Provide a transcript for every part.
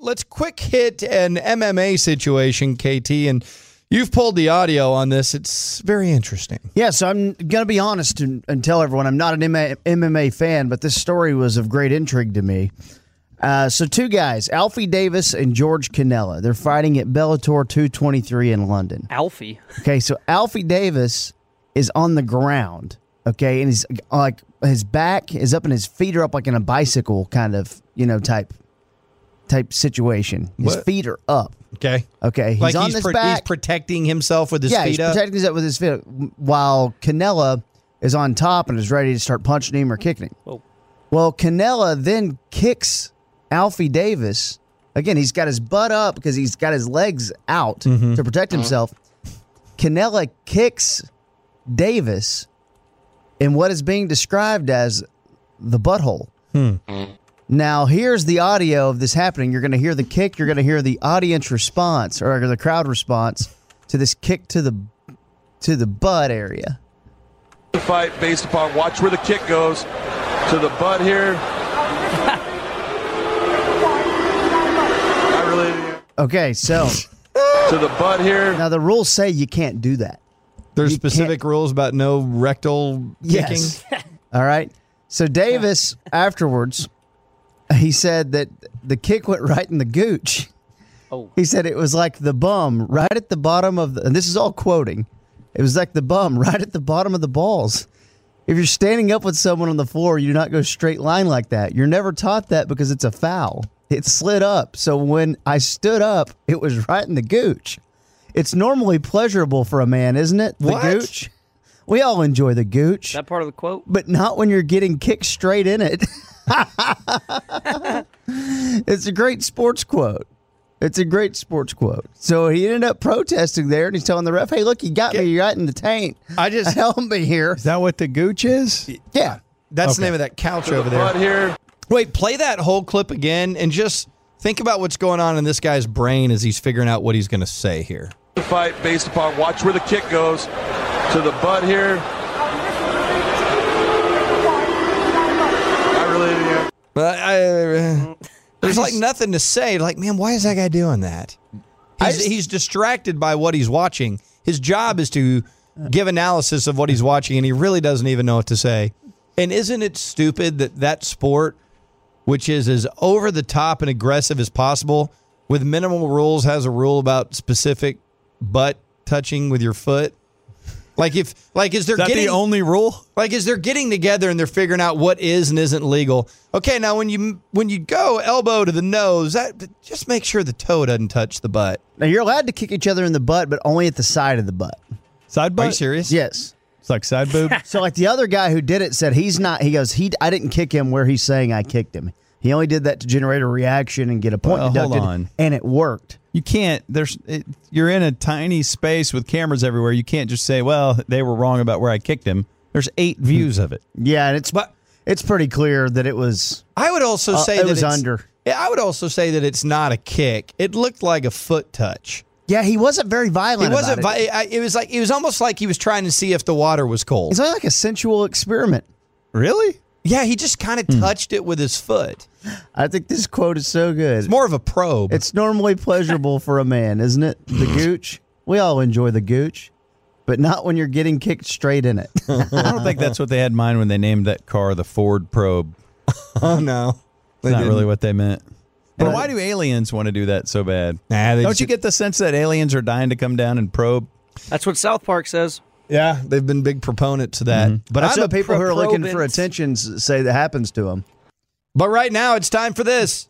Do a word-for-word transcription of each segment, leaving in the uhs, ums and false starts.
let's quick hit an M M A situation, K T, and you've pulled the audio on this. It's very interesting. Yeah, so I'm going to be honest and, and tell everyone I'm not an M M A fan, but this story was of great intrigue to me. Uh, so two guys, Alfie Davis and George Canella. They're fighting at Bellator two twenty-three in London. Alfie. Okay, so Alfie Davis is on the ground, okay, and he's like, his back is up and his feet are up like in a bicycle kind of, you know, type type situation. His What? feet are up. Okay. Okay, he's like on he's, this pro- back. he's protecting himself with his yeah, feet he's up. protecting himself with his feet up, while Canella is on top and is ready to start punching him or kicking him. Oh. Well, Canella then kicks Alfie Davis. Again, he's got his butt up because he's got his legs out Mm-hmm. to protect himself. Canella kicks Davis in what is being described as the butthole. Hmm. Now, here's the audio of this happening. You're going to hear the kick. You're going to hear the audience response or the crowd response to this kick to the to the butt area. Fight based upon watch where the kick goes to the butt here. I really Okay, so to the butt here. now the rules say you can't do that. There's You specific rules about no rectal kicking. Yes. All right. So Davis, afterwards, he said that the kick went right in the gooch. Oh. He said it was like the bum right at the bottom of the, and this is all quoting, it was like the bum right at the bottom of the balls. If you're standing up with someone on the floor, you do not go straight line like that. You're never taught that because it's a foul. It slid up. So when I stood up, it was right in the gooch. It's normally pleasurable for a man, isn't it? The What? gooch. We all enjoy the gooch, That part of the quote? but not when you're getting kicked straight in it. It's a great sports quote. It's a great sports quote. So he ended up protesting there, and he's telling the ref, "Hey, look, you got me. You're right in the taint. I just Help me here." Is that what the gooch is? Yeah. that's Okay. the name of that couch To over the there. butt here. Wait, play that whole clip again and just think about what's going on in this guy's brain as he's figuring out what he's going to say here. Fight based upon watch where the kick goes to the butt here. I really yeah. But I, uh, there's like nothing to say. Like, man, why is that guy doing that? He's, just- he's distracted by what he's watching. His job is to give analysis of what he's watching, and he really doesn't even know what to say. And isn't it stupid that that sport, which is as over the top and aggressive as possible, with minimal rules, has a rule about specific butt touching with your foot? Like if, like, is there Is that getting the only rule? like is they're getting together and they're figuring out what is and isn't legal? Okay, now when you when you go elbow to the nose, that just make sure the toe doesn't touch the butt. Now, you're allowed to kick each other in the butt, but only at the side of the butt. Side Are butt? you serious? Yes. It's like side boob? So, like the other guy who did it said he's not, he goes, he, I didn't kick him where he's saying I kicked him. He only did that to generate a reaction and get a point Well, hold deducted, on. and it worked. You can't, there's, it, you're in a tiny space with cameras everywhere. You can't just say, well, they were wrong about where I kicked him. There's eight views of it. Yeah, and it's But- it's pretty clear that it was I would also Uh, say it that was it's, under. Yeah, I would also say that it's not a kick. It looked like a foot touch. Yeah, he wasn't very It violent. wasn't. about it. vi- I- It was like it was almost like he was trying to see if the water was cold. It's only like a sensual experiment. Really? Yeah, he just kind of touched it with his foot. I think this quote is so good. It's more of a probe. It's normally pleasurable for a man, isn't it? The gooch. We all enjoy the gooch, but not when you're getting kicked straight in it. I don't think that's what they had in mind when they named that car the Ford Probe. oh no, That's not really what they meant. But But- why do aliens want to do that so bad? Nah, they Don't just- you get the sense that aliens are dying to come down and probe? That's what South Park says. Yeah, they've been big proponents of that. But That's I'm what a people who are looking for probant. attention s- say that happens to them. But right now, it's time for this.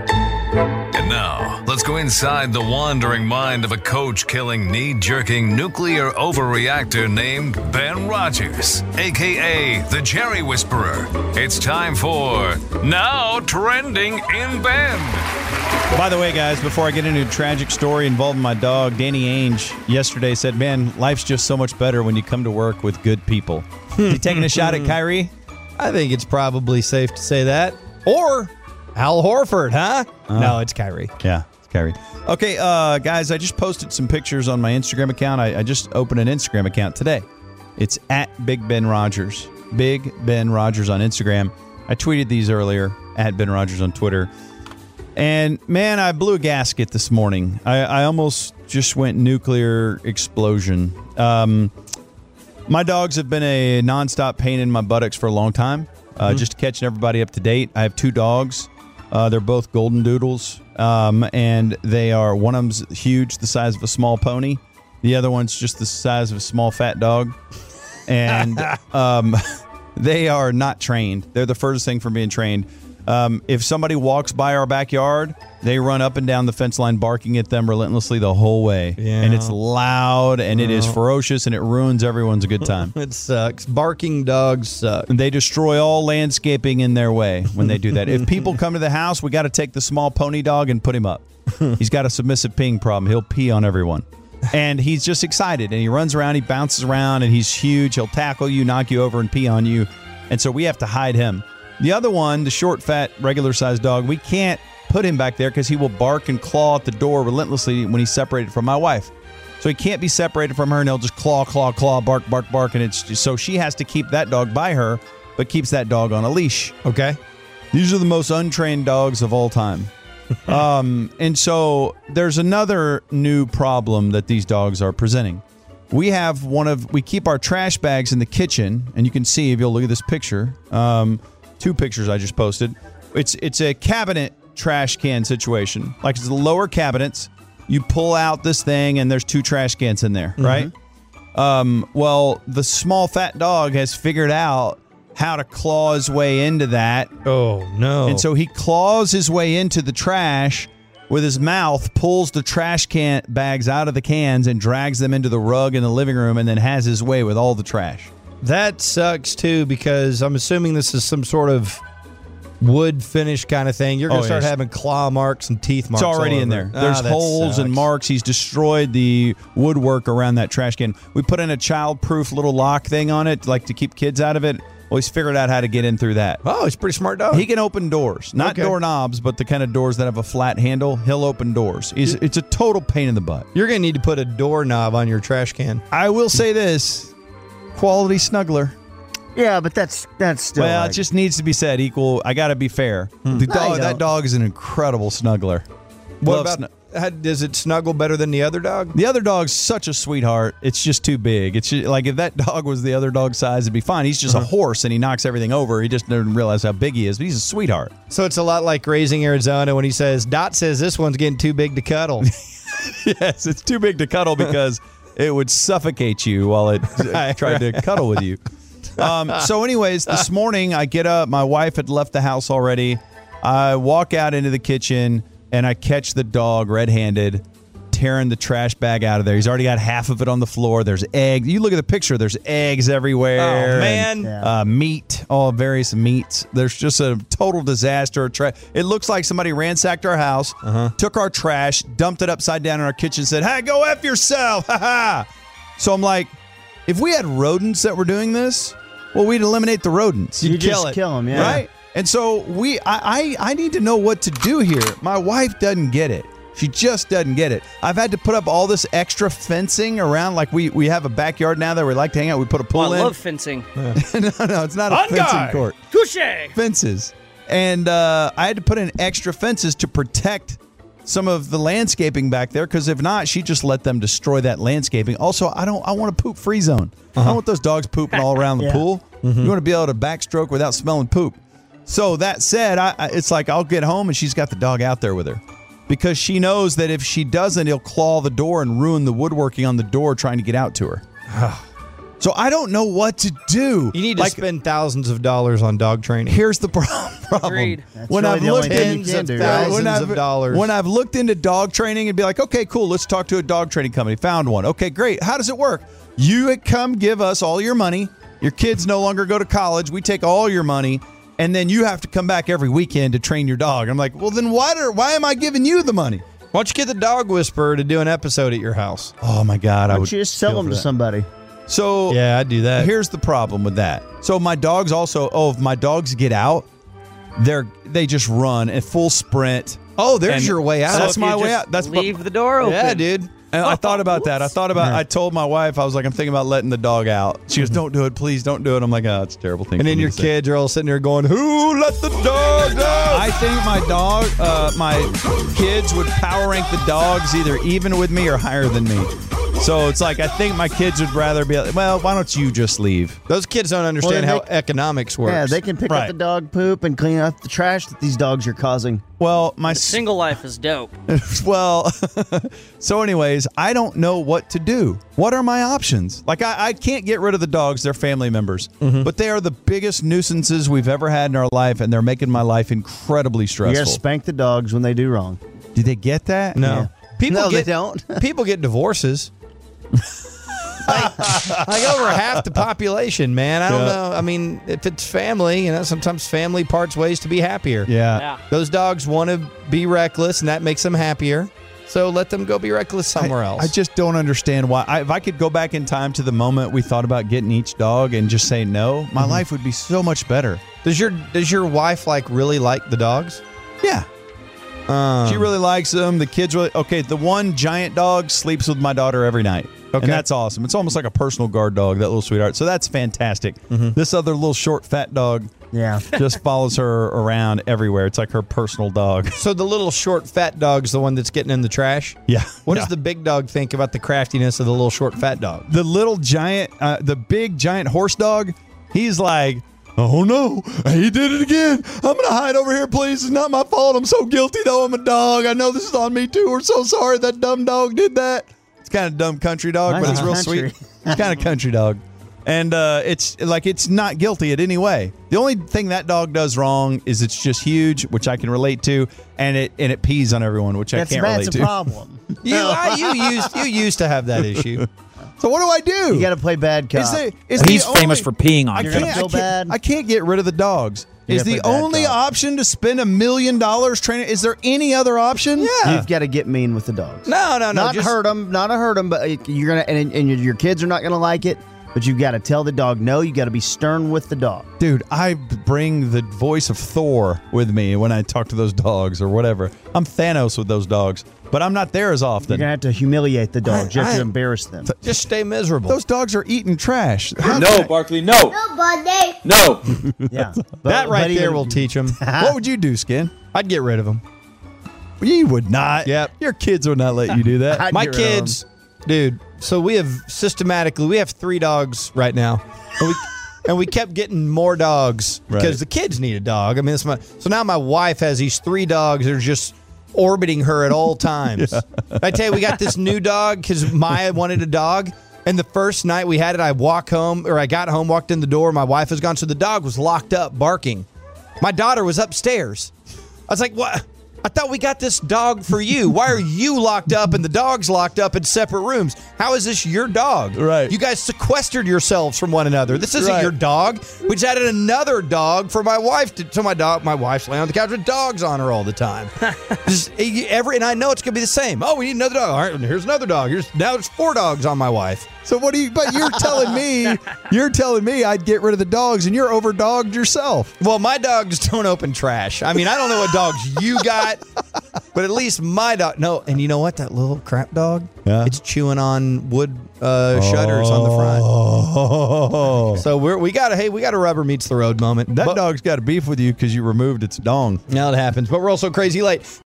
And now, let's go inside the wandering mind of a coach-killing, knee-jerking, nuclear overreactor named Ben Rogers, a k a the Jerry Whisperer. It's time for Now Trending in Bend. By the way, guys, before I get into a tragic story involving my dog, Danny Ainge yesterday said, man, life's just so much better when you come to work with good people. You taking a shot at Kyrie? I think it's probably safe to say that. Or Al Horford, huh? no, it's Kyrie. Yeah, it's Kyrie. Okay, uh, guys, I just posted some pictures on my Instagram account. I, I just opened an Instagram account today. It's at Big Ben Rogers. Big Ben Rogers on Instagram. I tweeted these earlier, at Ben Rogers on Twitter. And man, I blew a gasket this morning. I, I almost just went nuclear explosion. Um, my dogs have been a nonstop pain in my buttocks for a long time. Uh, mm-hmm. Just catching everybody up to date. I have two dogs. Uh, they're both golden doodles, um, and they are one of them's huge, the size of a small pony. The other one's just the size of a small fat dog, and um, they are not trained. They're the furthest thing from being trained. Um, if somebody walks by our backyard, they run up and down the fence line barking at them relentlessly the whole way. Yeah. And it's loud, and it is ferocious, and it ruins everyone's good time. It sucks. Barking dogs suck. And they destroy all landscaping in their way when they do that. If people come to the house, we got to take the small pony dog and put him up. He's got a submissive peeing problem. He'll pee on everyone. And he's just excited, and he runs around, he bounces around, and he's huge. He'll tackle you, knock you over, and pee on you. And so we have to hide him. The other one, the short, fat, regular-sized dog, we can't put him back there because he will bark and claw at the door relentlessly when he's separated from my wife. So he can't be separated from her, and he'll just claw, claw, claw, bark, bark, bark. And it's just, so she has to keep that dog by her, but keeps that dog on a leash. Okay. These are the most untrained dogs of all time. um, and so there's another new problem that these dogs are presenting. We have one of, we keep our trash bags in the kitchen, and you can see if you'll look at this picture, um, two pictures I just posted. It's it's a cabinet trash can situation. Like it's the lower cabinets. You pull out this thing, and there's two trash cans in there, mm-hmm. right? Um, well, the small fat dog has figured out how to claw his way into that. Oh, no. And so he claws his way into the trash with his mouth, pulls the trash can bags out of the cans, and drags them into the rug in the living room, and then has his way with all the trash. That sucks, too, because I'm assuming this is some sort of wood finish kind of thing. You're going to oh, start yes. having claw marks and teeth marks. It's already all in over. there. There's ah, holes sucks. and marks. He's destroyed the woodwork around that trash can. We put in a child-proof little lock thing on it, like to keep kids out of it. Well, he's figured out how to get in through that. Oh, he's a pretty smart dog. He can open doors. Not okay. doorknobs, but the kind of doors that have a flat handle. He'll open doors. He's, it's a total pain in the butt. You're going to need to put a doorknob on your trash can. I will say this. Quality snuggler. Yeah, but that's that's still. Well, like, it just needs to be said. Equal. I got to be fair. Hmm. The dog, no, that dog is an incredible snuggler. What Love about? Snu- how, does it snuggle better than the other dog? The other dog's such a sweetheart. It's just too big. It's just, like if that dog was the other dog's size, it'd be fine. He's just uh-huh. a horse, and he knocks everything over. He just doesn't realize how big he is. But he's a sweetheart. So it's a lot like Raising Arizona when he says, "Dot says this one's getting too big to cuddle." Yes, it's too big to cuddle because it would suffocate you while it right, tried right. to cuddle with you. Um, so anyways, this morning I get up. My wife had left the house already. I walk out into the kitchen, and I catch the dog red-handed tearing the trash bag out of there. He's already got half of it on the floor. There's eggs. You look at the picture. There's eggs everywhere. Oh, man. And, yeah. uh, meat, all various meats. There's just a total disaster. Tra- it looks like somebody ransacked our house, uh-huh. took our trash, dumped it upside down in our kitchen, said, "Hey, go F yourself." Ha ha. So I'm like, if we had rodents that were doing this, well, we'd eliminate the rodents. You You'd just kill it. kill them, yeah. Right? And so we, I, I, I need to know what to do here. My wife doesn't get it. She just doesn't get it. I've had to put up all this extra fencing around. Like we, we have a backyard now that we like to hang out. We put a pool oh, I in. love fencing. no, no, it's not a On fencing guard. court. Touché. Fences. And uh, I had to put in extra fences to protect some of the landscaping back there, because if not, she just let them destroy that landscaping. Also, I don't. I want a poop-free zone. Uh-huh. I don't want those dogs pooping all around the yeah. pool. Mm-hmm. You want to be able to backstroke without smelling poop. So that said, I, I, it's like I'll get home and she's got the dog out there with her, because she knows that if she doesn't, he'll claw the door and ruin the woodworking on the door trying to get out to her. So I don't know what to do. You need to like, spend thousands of dollars on dog training. Here's the problem. Agreed. That's when really I've the looked only thing tens you can of do, right? thousands when I've, of dollars. When I've looked into dog training and be like, okay, cool, let's talk to a dog training company. Found one. Okay, great. How does it work? You come give us all your money. Your kids no longer go to college. We take all your money, and then you have to come back every weekend to train your dog. I'm like, well, then why do, why am I giving you the money? Why don't you get the dog whisperer to do an episode at your house? Oh my God, Why I don't would you just sell kill them for to that. somebody? So Yeah, I'd do that. Here's the problem with that. So my dogs also, oh, if my dogs get out, they're they just run at full sprint Oh, there's And your way out. That's So if my you way just out. That's leave the door open. yeah, dude. And I thought about that. I thought about. I told my wife, I was like, I'm thinking about letting the dog out. She goes, "Don't do it, please, don't do it." I'm like, "Oh, it's a terrible thing." And for then me your to say." kids are all sitting there going, "Who let the dog out?" I think my dog, uh, my kids would power rank the dogs either even with me or higher than me. So it's like I think my kids would rather be like, well, why don't you just leave? Those kids don't understand Well, how they- economics works. Yeah, they can pick Right. up the dog poop and clean up the trash that these dogs are causing. Well, my s- Single life is dope. well, so anyways, I don't know what to do. What are my options? Like I, I can't get rid of the dogs; they're family members, but they are the biggest nuisances we've ever had in our life, and they're making my life incredibly You stressful. gotta spank the dogs when they do wrong. Do they get that? No. Yeah. People No, they get, don't. people get divorces. like, like over half the population, man. I don't Yeah. know. I mean, if it's family, you know, sometimes family parts ways to be happier. Yeah. Yeah. Those dogs want to be reckless, and that makes them happier. So let them go be reckless somewhere I, else. I just don't understand why. I, if I could go back in time to the moment we thought about getting each dog and just say no, my life would be so much better. does your does your wife like really like the dogs? Yeah. Um, She really likes them. The kids really okay. The one giant dog sleeps with my daughter every night. Okay. And that's awesome. It's almost like a personal guard dog, that little sweetheart. So that's fantastic. This other little short fat dog Yeah. just follows her around everywhere. It's like her personal dog. So the little short fat dog's the one that's getting in the trash. Yeah. What Yeah. does the big dog think about the craftiness of the little short fat dog? the little giant, uh, the big giant horse dog, he's like, oh no, he did it again. I'm going to hide over here, please. It's not my fault. I'm so guilty, though. I'm a dog. I know this is on me, too. We're so sorry that dumb dog did that. It's kind of dumb country dog, Nice but it's real country. sweet. It's kind of country dog. And uh, it's like it's not guilty in any way. The only thing that dog does wrong is it's just huge, which I can relate to, and it and it pees on everyone, which That's I can't that's relate a to. problem. You, I, you used you used to have that issue. So what do I do? You got to play bad cop. Is the, is He's the famous only- for peeing I on you. gonna can't, I, feel can't, bad? I can't get rid of the dogs. You Is gotta the play bad only cop. option to spend a million dollars training? Is there any other option? Yeah. You've got to get mean with the dogs. No, no, no. not just, hurt them, not to hurt them, but you're gonna and, and your- your kids are not gonna like it. But you got to tell the dog no. You got to be stern with the dog. Dude, I bring the voice of Thor with me when I talk to those dogs or whatever. I'm Thanos with those dogs, but I'm not there as You're often. gonna have to humiliate the dogs. You have I- to embarrass them. Just stay miserable. Those dogs are eating trash. How No, can I- Barkley, no. Nobody. No. Yeah, that But- right but there even- will teach them. what would you do, Skin? I'd get rid of them. You would not. Yep. Your kids would not let you do that. I'd My get rid of 'em. kids, dude. So we have systematically we have three dogs right now, and we and we kept getting more dogs because Right. the kids need a dog. I mean, it's my so now my wife has these three dogs that are just orbiting her at all times. I tell you, we got this new dog because Maya wanted a dog. And the first night we had it, I walk home, or I got home, walked in the door. My wife was gone, so the dog was locked up, barking. My daughter was upstairs. I was like, "What? I thought we got this dog for you. Why are you locked up and the dog's locked up in separate rooms? How is this your dog? Right. You guys sequestered yourselves from one another. This isn't Right. your dog. We just added another dog for my wife. To, so my dog, my wife's laying on the couch with dogs on her all the time. Just every, and I know it's gonna be the same. Oh, we need another dog. All right, here's another dog. Here's now there's four dogs on my wife. So what do you? But you're telling me, you're telling me I'd get rid of the dogs, and you're overdogged yourself. Well, my dogs don't open trash. I mean, I don't know what dogs you got, but at least my dog. No, and you know what? That little crap dog. Yeah. It's chewing on wood uh, shutters on the front. Oh, So we're we got a hey we got a rubber meets the road moment. that But- dog's got a beef with you because you removed its dong. Now it happens, but we're also crazy late.